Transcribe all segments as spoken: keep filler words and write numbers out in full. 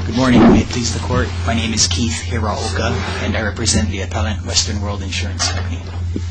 Good morning. May it please the Court. My name is Keith Hiraoka, and I represent the appellant Western World Insurance Company.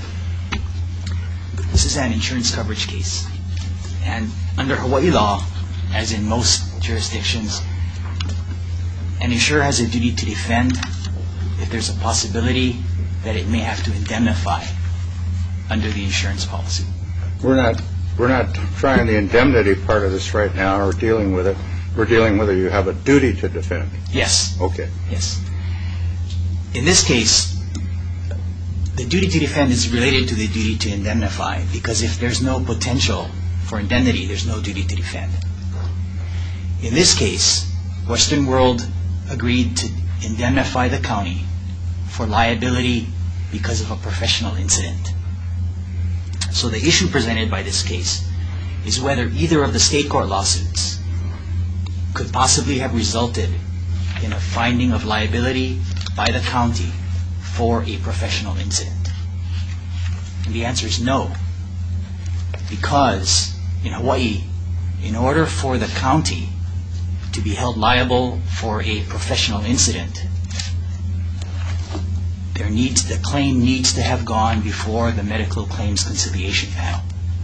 This is an insurance coverage case, and under Hawaii law, as in most jurisdictions, an insurer has a duty to defend if there's a possibility that it may have to indemnify under the insurance policy. We're not we're not trying the indemnity part of this right now or dealing with it. We're dealing with whether you have a duty to defend. Yes. Okay. Yes. In this case, the duty to defend is related to the duty to indemnify, because if there's no potential for indemnity, there's no duty to defend. In this case, Western World agreed to indemnify the county for liability because of a professional incident. So the issue presented by this case is whether either of the state court lawsuits could possibly have resulted in a finding of liability by the county for a professional incident. And the answer is no, because in Hawaii, in order for the county to be held liable for a professional incident, there needs, the claim needs to have gone before the medical claims conciliation panel.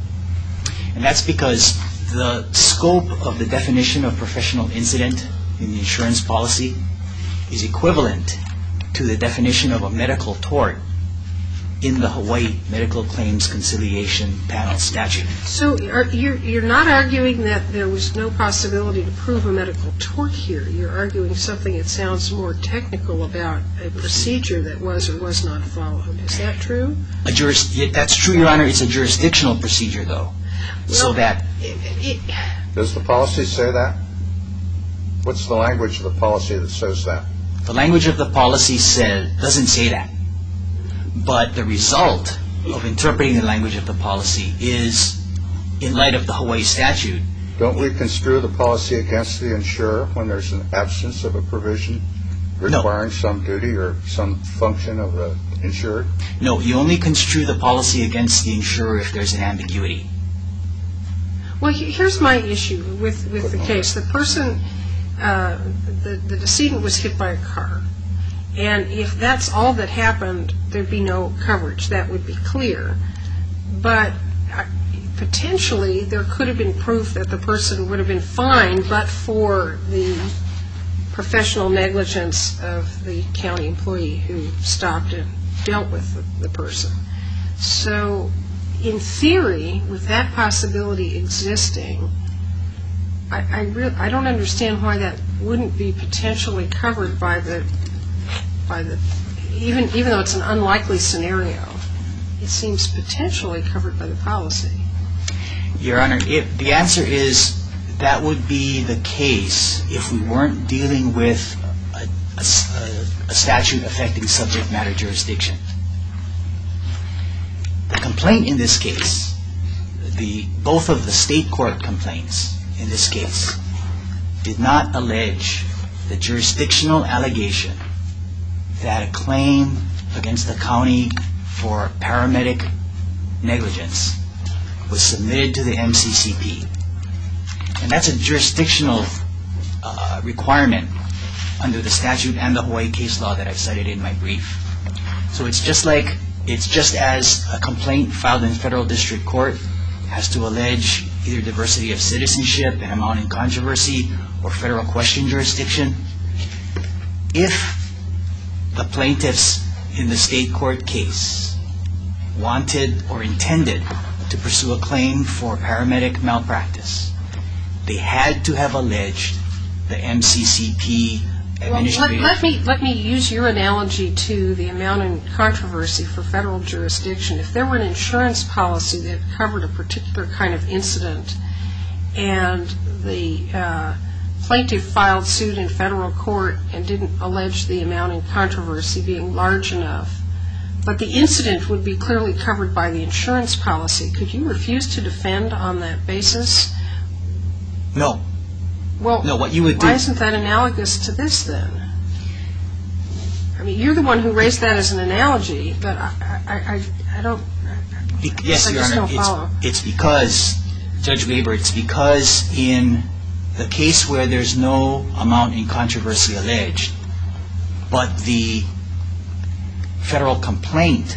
And that's because the scope of the definition of professional incident in the insurance policy is equivalent to the definition of a medical tort in the Hawaii Medical Claims Conciliation Panel statute. So are, you're, you're not arguing that there was no possibility to prove a medical tort here. You're arguing something that sounds more technical about a procedure that was or was not followed. Is that true? A juris, that's true, Your Honor. It's a jurisdictional procedure, though. Well, so that... It, it, Does the policy say that? What's the language of the policy that says that? The language of the policy says, doesn't say that. But the result of interpreting the language of the policy is, in light of the Hawaii statute... Don't we construe the policy against the insurer when there's an absence of a provision requiring no. some duty or some function of the insured? No, you only construe the policy against the insurer if there's an ambiguity. Well, here's my issue with, with the case. The person, uh, the, the decedent was hit by a car. And if that's all that happened, there'd be no coverage. That would be clear. But uh, potentially there could have been proof that the person would have been fined, but for the professional negligence of the county employee who stopped and dealt with the, the person. So in theory, with that possibility existing, I, I, re- I don't understand why that wouldn't be potentially covered by the, by the, even even though it's an unlikely scenario, it seems potentially covered by the policy. Your Honor, if the answer is that would be the case if we weren't dealing with a, a, a statute affecting subject matter jurisdiction. The complaint in this case, the both of the state court complaints in this case, did not allege the jurisdictional allegation that a claim against the county for paramedic negligence was submitted to the M C C P. And that's a jurisdictional uh, requirement under the statute and the Hawaii case law that I've cited in my brief. So it's just like, it's just as a complaint filed in federal district court has to allege either diversity of citizenship and amount in controversy or federal question jurisdiction. If the plaintiffs in the state court case wanted or intended to pursue a claim for paramedic malpractice, they had to have alleged the M C C P administrative... Well, let, let me let me use your analogy to the amount in controversy for federal jurisdiction. If there were an insurance policy that covered a particular kind of incident and the uh, plaintiff filed suit in federal court and didn't allege the amount in controversy being large enough, but the incident would be clearly covered by the insurance policy, could you refuse to defend on that basis? No. Well, no, what you would do... why isn't that analogous to this then? I mean, you're the one who raised that as an analogy, but I, I, I, I don't... Be- yes, I Your just Honor, don't follow. it's, it's because, Judge Weber, it's because in the case where there's no amount in controversy alleged, but the federal complaint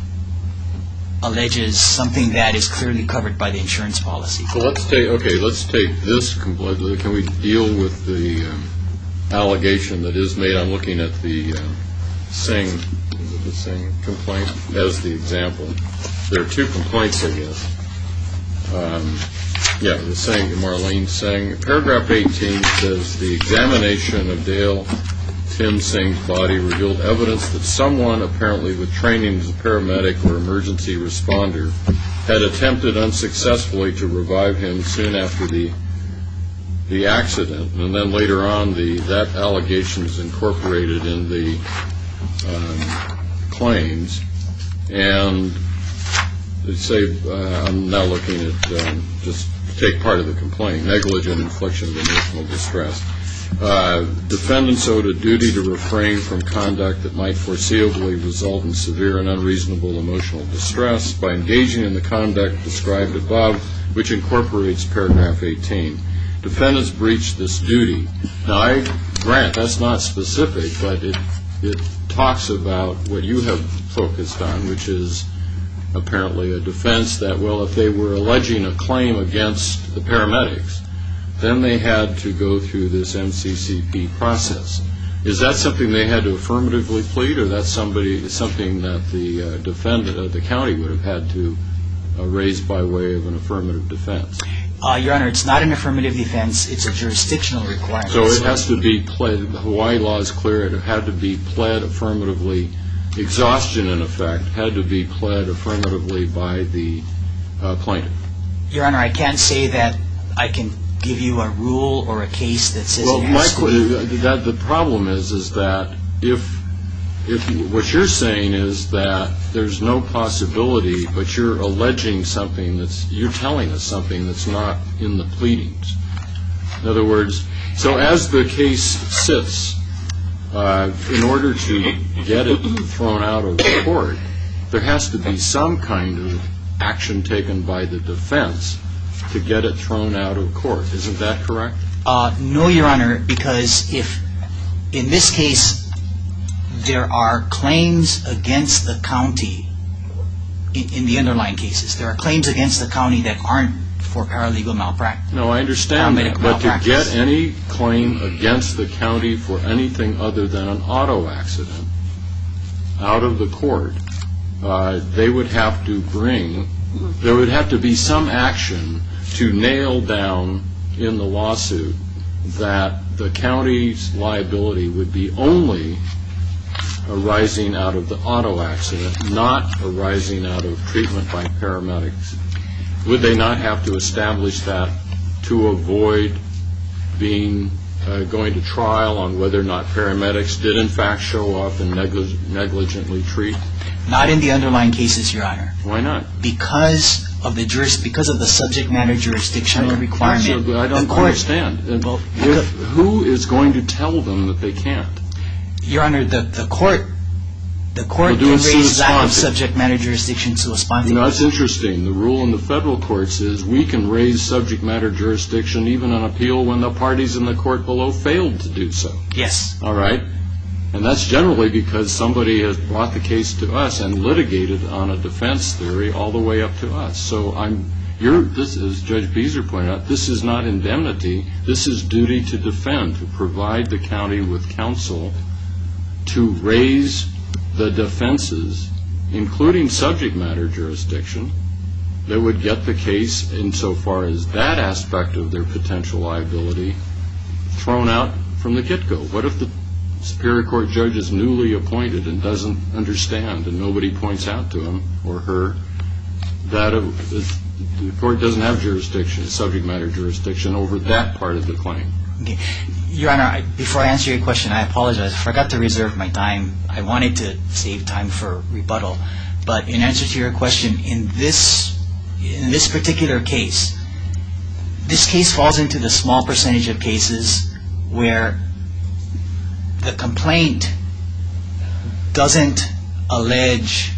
alleges something that is clearly covered by the insurance policy. So let's take, okay, let's take this complaint. Can we deal with the um, allegation that is made? I'm looking at the uh, Singh, the Singh complaint as the example. There are two complaints, I guess. Um, yeah, the Singh, Marlene Singh. Paragraph eighteen says the examination of Dale Tim Singh's body revealed evidence that someone, apparently with training as a paramedic or emergency responder, had attempted unsuccessfully to revive him soon after the the accident. And then later on, the that allegation is incorporated in the um, claims. And they say, uh, I'm now looking at um, just take part of the complaint, negligent infliction of emotional distress. Uh, defendants owed a duty to refrain from conduct that might foreseeably result in severe and unreasonable emotional distress by engaging in the conduct described above, which incorporates paragraph eighteen. Defendants breached this duty. Now, I grant that's not specific, but it it talks about what you have focused on, which is apparently a defense that, well, if they were alleging a claim against the paramedics, then they had to go through this M C C P process. Is that something they had to affirmatively plead, or that's somebody something that the uh, defendant, uh, the county, would have had to uh, raise by way of an affirmative defense? Uh, Your Honor, it's not an affirmative defense. It's a jurisdictional requirement. So it has to be pled. The Hawaii law is clear. It had to be pled affirmatively. Exhaustion, in effect, had to be pled affirmatively by the uh, plaintiff. Your Honor, I can't say that I can give you a rule or a case that says well, it has my, to be. That, the problem is, is that if, if what you're saying is that there's no possibility, but you're alleging something that's, you're telling us something that's not in the pleadings. In other words, so as the case sits, uh, in order to get it thrown out of court, there has to be some kind of action taken by the defense to get it thrown out of court. Isn't that correct? Uh, no, Your Honor, because if, in this case, there are claims against the county, in, in the underlying cases, there are claims against the county that aren't for paralegal malpractice. No, I understand that, but to get any claim against the county for anything other than an auto accident out of the court, uh, they would have to bring, there would have to be some action to nail down in the lawsuit that the county's liability would be only arising out of the auto accident, not arising out of treatment by paramedics. Would they not have to establish that to avoid being uh, going to trial on whether or not paramedics did in fact show up and neglig- negligently treat? Not in the underlying cases, Your Honor. Why not? Because of the juris, because of the subject matter jurisdictional requirement. I don't the court, understand. Well, if, who is going to tell them that they can't? Your Honor, the, the court, the court We'll can do it raise lack of sua sponte. subject matter jurisdiction sua sponte. You know, that's interesting. The rule in the federal courts is we can raise subject matter jurisdiction even on appeal when the parties in the court below failed to do so. Yes. All right? And that's generally because somebody has brought the case to us and litigated on a defense theory all the way up to us. So I'm, you're, this is, Judge Beezer pointed out, this is not indemnity. This is duty to defend, to provide the county with counsel to raise the defenses, including subject matter jurisdiction, that would get the case, insofar as that aspect of their potential liability, thrown out from the get-go. What if the Superior Court judge is newly appointed and doesn't understand, and nobody points out to him or her that it, the court doesn't have jurisdiction, subject matter jurisdiction, over that part of the claim? Okay. Your Honor, I, before I answer your question, I apologize. I forgot to reserve my time. I wanted to save time for rebuttal. But in answer to your question, in this, in this particular case, this case falls into the small percentage of cases where the complaint doesn't allege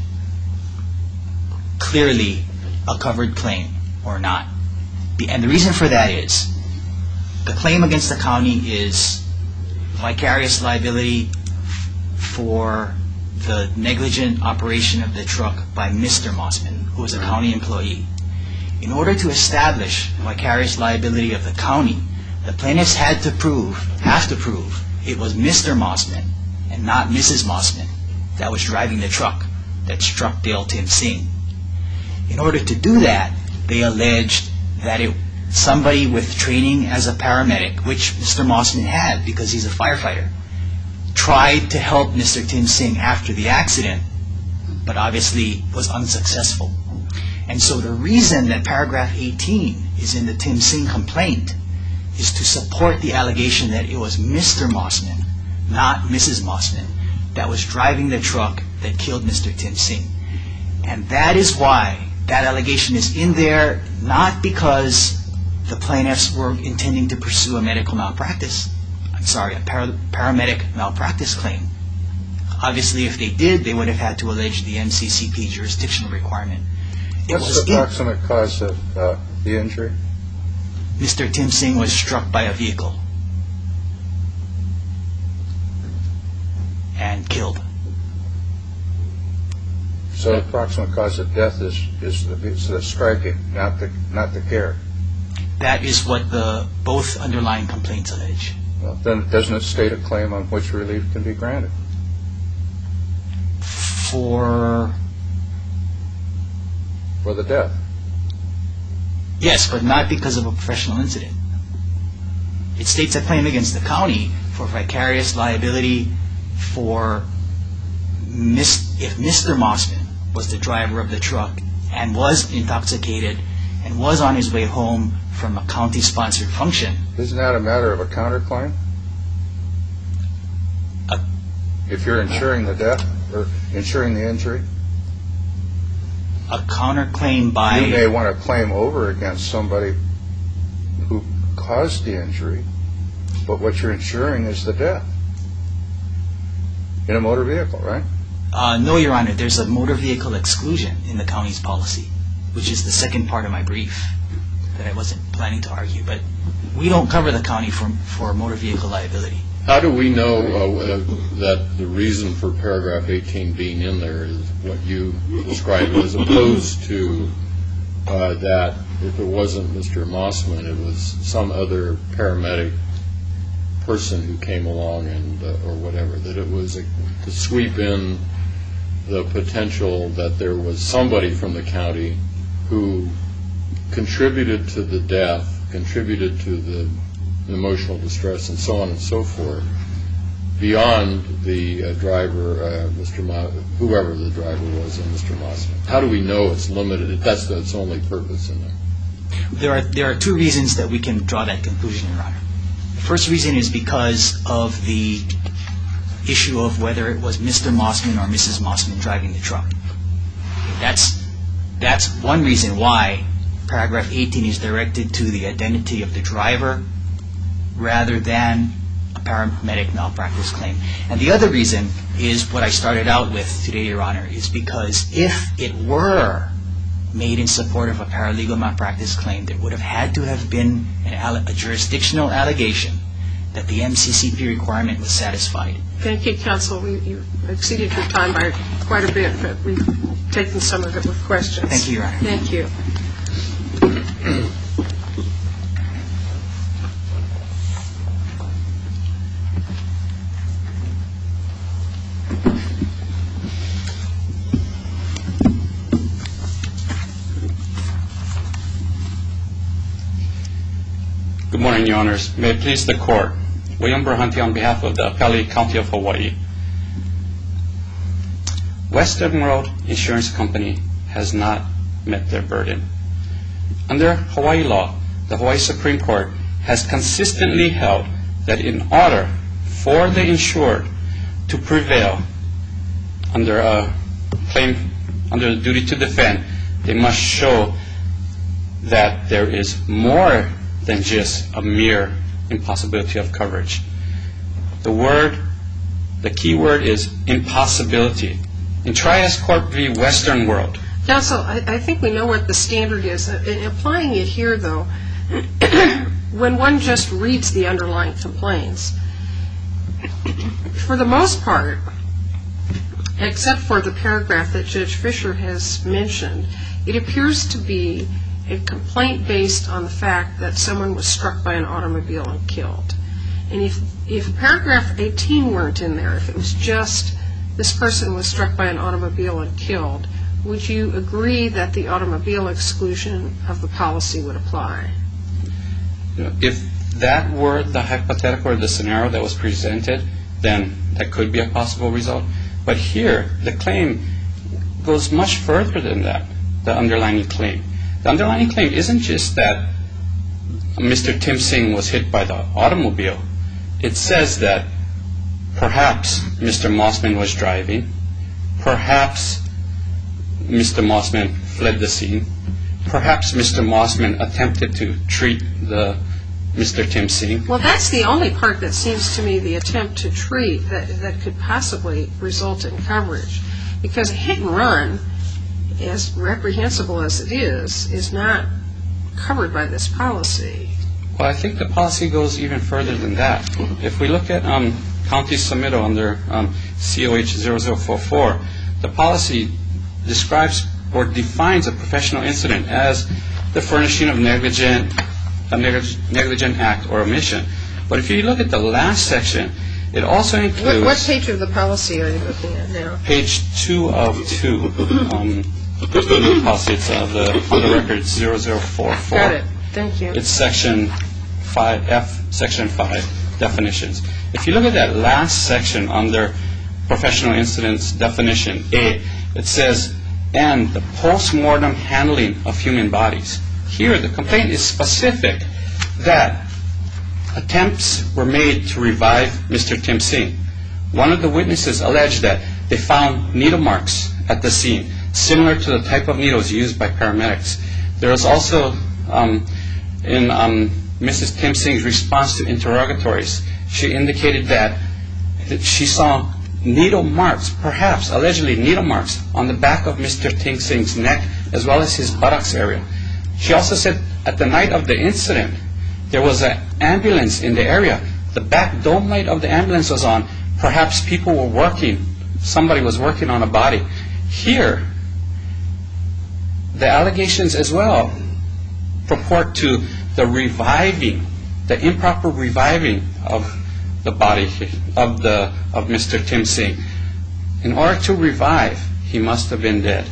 clearly a covered claim or not. And the reason for that is the claim against the county is vicarious liability for the negligent operation of the truck by Mister Mossman, who was a county employee. In order to establish vicarious liability of the county, the plaintiffs had to prove, have to prove, it was Mister Mossman and not Missus Mossman that was driving the truck that struck Dale Tim Singh. In order to do that, they alleged that it, somebody with training as a paramedic, which Mister Mossman had because he's a firefighter, tried to help Mister Tim Singh after the accident, but obviously was unsuccessful. And so the reason that paragraph eighteen is in the Tim Singh complaint is to support the allegation that it was Mister Mossman, not Missus Mossman, that was driving the truck that killed Mister Tim Singh. And that is why that allegation is in there, not because the plaintiffs were intending to pursue a medical malpractice, I'm sorry, a para paramedic malpractice claim. Obviously, if they did, they would have had to allege the M C C P jurisdictional requirement. It What's was the approximate cause of uh, the injury? Mister Tim Singh was struck by a vehicle and killed. So the approximate cause of death is is the, is the striking, not the not the care. That is what the both underlying complaints allege. Well, then doesn't it state a claim on which relief can be granted? For For the death. yes, but not because of a professional incident. It states a claim against the county for vicarious liability for mis if Mister Mossman was the driver of the truck and was intoxicated and was on his way home from a county-sponsored function. Isn't that a matter of a counterclaim? A- If you're insuring the death or insuring the injury, A counterclaim by... you may want to claim over against somebody who caused the injury, but what you're insuring is the death in a motor vehicle, right? Uh, no, Your Honor, there's a motor vehicle exclusion in the county's policy, which is the second part of my brief that I wasn't planning to argue, but we don't cover the county for, for motor vehicle liability. How do we know uh, that the reason for paragraph eighteen being in there is what you described, as opposed to uh, that if it wasn't Mister Mossman, it was some other paramedic person who came along and uh, or whatever, that it was a, to sweep in the potential that there was somebody from the county who contributed to the death, contributed to the emotional distress, and so on and so forth, beyond the uh, driver, uh, Mister Mo whoever the driver was, and Mister Mossman. How do we know it's limited? That's the, its only purpose in there. There are, there are two reasons that we can draw that conclusion, Your Honor. The first reason is because of the issue of whether it was Mister Mossman or Missus Mossman driving the truck. That's, that's one reason why paragraph eighteen is directed to the identity of the driver rather than a paramedic malpractice claim. And the other reason is what I started out with today, Your Honor, is because if it were made in support of a paralegal malpractice claim, there would have had to have been an a jurisdictional allegation that the M C C P requirement was satisfied. Thank you, counsel. We, you exceeded your time by quite a bit, but we've taken some of it with questions. Thank you, Your Honor. Thank you. Good morning, Your Honors. May it please the Court. William Berhunty on behalf of the Appellee County of Hawaii. Western World Insurance Company has not met their burden. Under Hawaii law, the Hawaii Supreme Court has consistently held that in order for the insured to prevail under a claim, under the duty to defend, they must show that there is more than just a mere impossibility of coverage. The word, the key word is impossibility. In Trias Court v. Western World. Counsel, I, I think we know what the standard is. In applying it here, though, when one just reads the underlying complaints, for the most part, except for the paragraph that Judge Fisher has mentioned, it appears to be a complaint based on the fact that someone was struck by an automobile and killed. And if, if paragraph eighteen weren't in there, if it was just this person was struck by an automobile and killed, would you agree that the automobile exclusion of the policy would apply? If that were the hypothetical or the scenario that was presented, then that could be a possible result. But here, the claim goes much further than that, the underlying claim. The underlying claim isn't just that Mister Tim Singh was hit by the automobile. It says that perhaps Mister Mossman was driving, perhaps Mister Mossman fled the scene, perhaps Mister Mossman attempted to treat the Mister Tim Singh. Well, that's the only part that seems to me the attempt to treat that, that could possibly result in coverage. Because a hit and run, as reprehensible as it is, is not covered by this policy. Well, I think the policy goes even further than that. If we look at um, County Submittal under um, C O H zero zero four four, the policy describes or defines a professional incident as the furnishing of negligent, a negligent act or omission. But if you look at the last section, it also includes... What, what page of the policy are you looking at now? Page two of two. Um, the policy, it's uh, the, on the record zero zero four four. Got it. Thank you. It's section five, F, section five, definitions. If you look at that last section under professional incidents definition A, it says, and the post-mortem handling of human bodies. Here, the complaint is specific that attempts were made to revive Mister Tim Singh. One of the witnesses alleged that they found needle marks at the scene, similar to the type of needles used by paramedics. There was also, um, in um, Missus Tim Singh's response to interrogatories, she indicated that, that she saw needle marks, perhaps, allegedly needle marks, on the back of Mister Tim Singh's neck, as well as his buttocks area. She also said at the night of the incident, there was an ambulance in the area. The back dome light of the ambulance was on. Perhaps people were working, somebody was working on a body. Here, the allegations as well purport to the reviving, the improper reviving of the body of the of Mister Tim Singh. In order to revive, he must have been dead.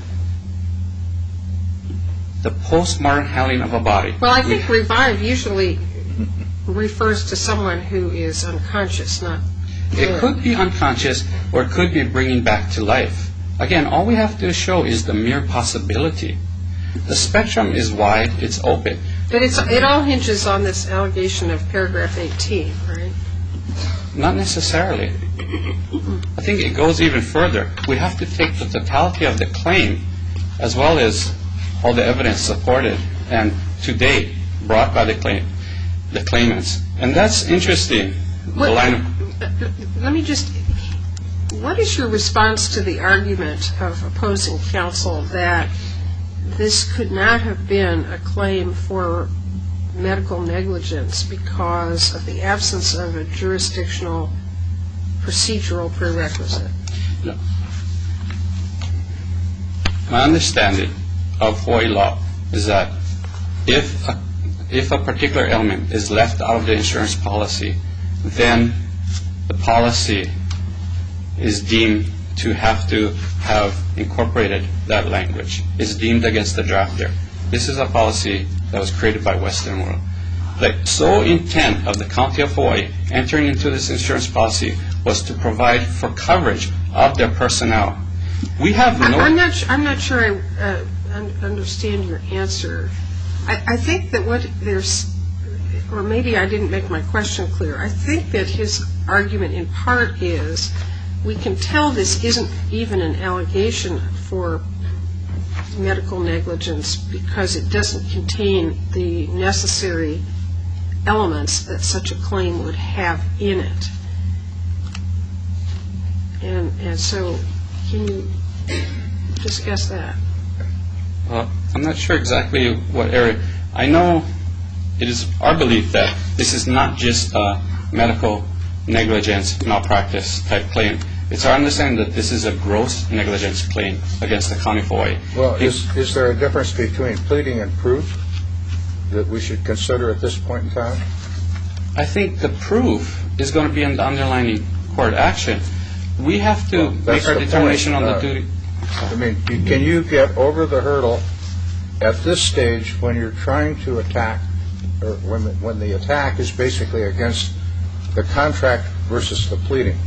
The post-mortem handling of a body. Well, I think revive usually refers to someone who is unconscious, not dead. It could be unconscious, or it could be bringing back to life. Again, all we have to show is the mere possibility. The spectrum is wide, it's open. But it's, it all hinges on this allegation of paragraph eighteen, right? Not necessarily. I think it goes even further. We have to take the totality of the claim, as well as all the evidence supported and to date brought by the claim, the claimants. And that's interesting. What, the line of, let me just, what is your response to the argument of opposing counsel that this could not have been a claim for medical negligence because of the absence of a jurisdictional procedural prerequisite? No. My understanding of Hawaii law is that if a, if a particular element is left out of the insurance policy, then the policy is deemed to have to have incorporated that language. It's deemed against the drafter. This is a policy that was created by Western World. The sole intent of the County of Hawaii entering into this insurance policy was to provide for coverage of their personnel. We have no... I'm not, I'm not sure I uh, understand your answer. I, I think that what there's, or maybe I didn't make my question clear, I think that his argument in part is we can tell this isn't even an allegation for medical negligence because it doesn't contain the necessary elements that such a claim would have in it. And, and so can you discuss that? Uh, I'm not sure exactly what area. I know it is our belief that this is not just a medical negligence malpractice type claim. It's our understanding that this is a gross negligence claim against the County of Hawaii. Well, is, is there a difference between pleading and proof that we should consider at this point in time? I think the proof is going to be in the underlying court action. We have to Well, make that's our the determination point. on the Uh, duty. I mean, you- can you get over the hurdle at this stage when you're trying to attack, or when the, when the attack is basically against the contract versus the pleading?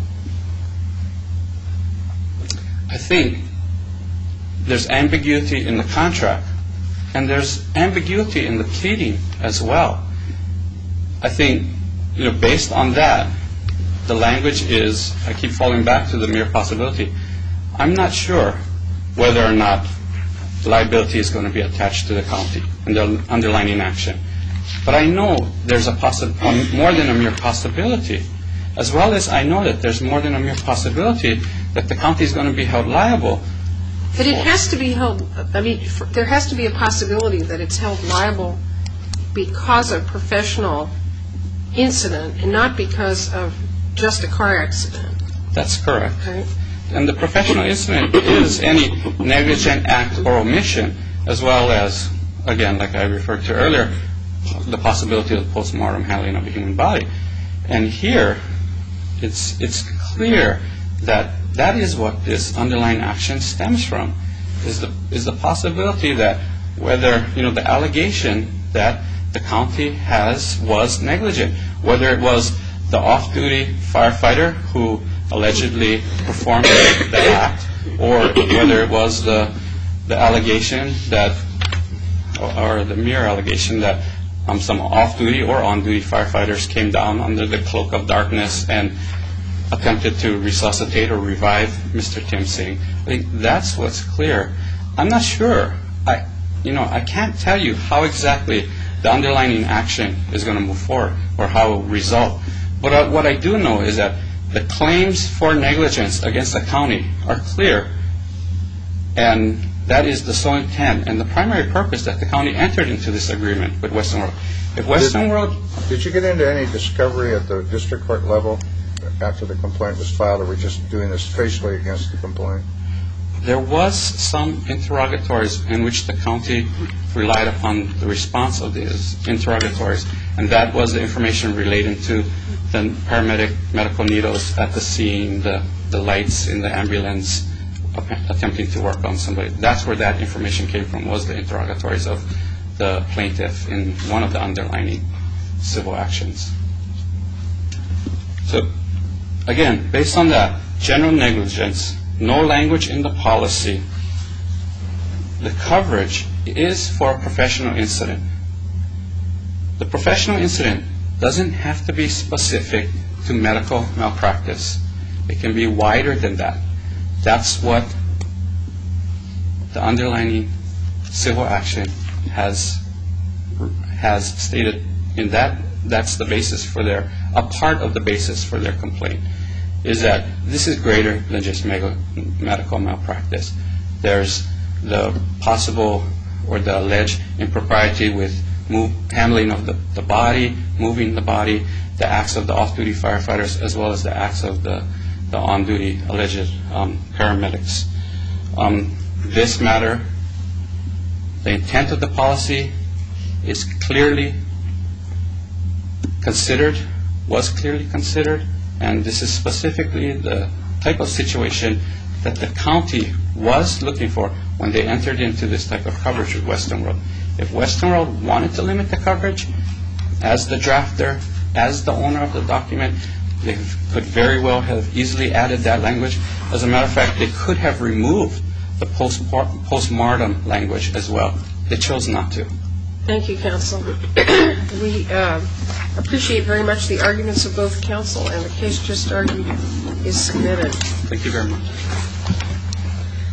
I think there's ambiguity in the contract, and there's ambiguity in the pleading as well. I think, you know, based on that, the language is, I keep falling back to the mere possibility. I'm not sure whether or not liability is going to be attached to the county in the underlying action. But I know there's a possi- um, more than a mere possibility, as well as I know that there's more than a mere possibility that the county is going to be held liable. But it has to be held, I mean, for- there has to be a possibility that it's held liable because of professional incident and not because of just a car accident, That's correct. right? And the professional incident is any negligent act or omission, as well as, again, like I referred to earlier, the possibility of postmortem handling of a human body. And here, it's it's clear that that is what this underlying action stems from, is the is the possibility that whether, you know, the allegation that the county has was negligent, whether it was the off-duty firefighter who allegedly performed the act, or whether it was the the allegation that, or, or the mere allegation that um, some off-duty or on-duty firefighters came down under the cloak of darkness and attempted to resuscitate or revive Mister Tim Singh. I think that's what's clear. I'm not sure. I, you know, I can't tell you how exactly the underlying action is going to move forward or how it will result. But uh, what I do know is that the claims for negligence against the county are clear, and that is the sole intent and the primary purpose that the county entered into this agreement with Western World. If Western Did- World, Did you get into any discovery at the district court level after the complaint was filed, or were we just doing this facially against the complaint? there was some interrogatories in which the county relied upon the response of these interrogatories, and that was the information relating to the paramedic medical needles at the scene, the, the lights in the ambulance attempting to work on somebody. That's where that information came from, was the interrogatories of the plaintiff in one of the underlying civil actions. So, again, based on that, general negligence, no language in the policy, the coverage is for a professional incident. The professional incident doesn't have to be specific to medical malpractice. It can be wider than that. That's what the underlying civil action has has stated in that. That's the basis for their, a part of the basis for their complaint, is that this is greater than just meg- medical malpractice. There's the possible or the alleged impropriety with move, handling of the, the body, moving the body, the acts of the off-duty firefighters, as well as the acts of the, the on-duty alleged um, paramedics. Um, this matter, the intent of the policy is clearly considered, was clearly considered, and this is specifically the type of situation that the county was looking for when they entered into this type of coverage with Western World. If Western World wanted to limit the coverage, as the drafter, as the owner of the document, they could very well have easily added that language. As a matter of fact, they could have removed the post postmortem language as well. They chose not to. Thank you, counsel. We uh, appreciate very much the arguments of both counsel, and the case just argued is submitted. Thank you very much.